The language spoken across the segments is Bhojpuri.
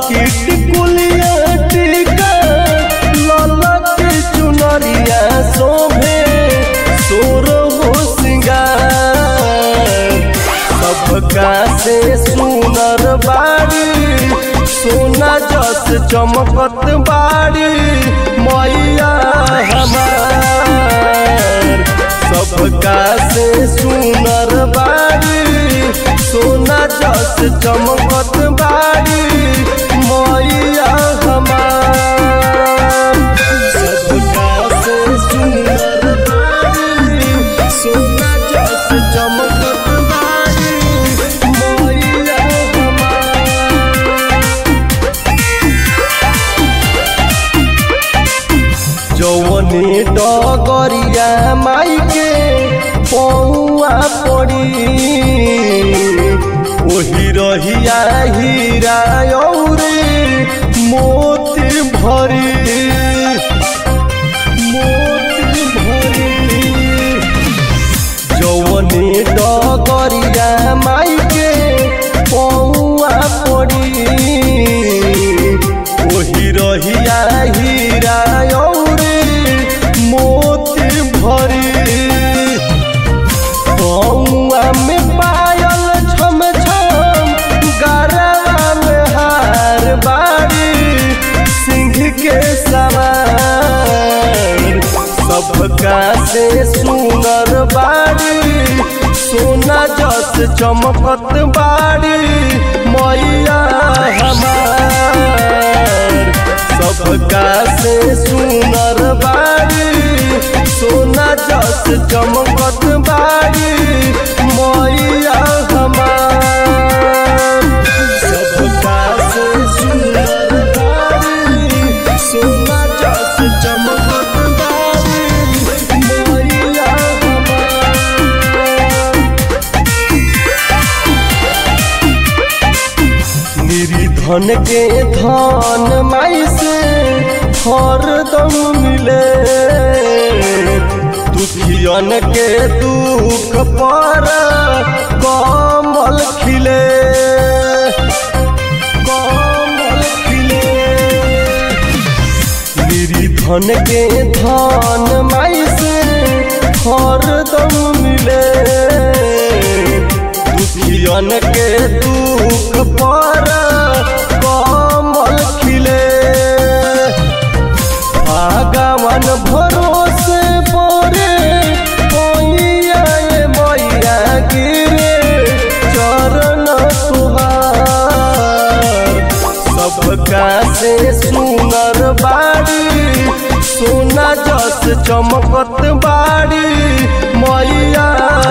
टिकुलिया टिका ललक चुनरिया शोभे सोर हो सिंगार। सबका से सुनर बाड़ी सोना जस चमकत बाड़ी मैया हमार। सबका से सुनर बाड़ी सोना जस चमकत बाड़ी मैया हमार। सबका से सुनर बाड़ी सोना जस चमकत बाड़ी मैया हमार। जौवनी डगरिया माई के पौआ पड़ी ओही रहिया हीरा औरे मोती भरी जौवनी डगरिया माई के पौआ पड़ी ओही रहिया हीरा औरे मोती भरी। पौआ में पायल छम छम गरवा में हार बाड़ी सिंह के सवार। सबका से सुनर बाड़ी सोना जस चमकत बाड़ी मैया हमार। सबका से सुनर बाड़ी सोना जस चमकत बाड़ी मैया हमार। सबका से सुनर बाड़ी सोना जस चमकत बाड़ी मैया हमार। निर्धन के धन माई से हरदम मिले दुखियन के दुख पर कमल खिले। निर्धन के धन माई से हरदम मिले दुखियन के दुख पर कमल खिले। भगवान भरोसे परे मैया गिरे चरण तुहार। सबका से सुनर बाड़ी सोना जस चमकत बाड़ी मैया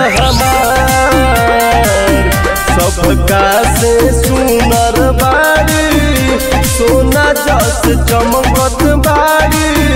हमार। सबका से सुनर बाड़ी सोना जस चमकत बाड़ी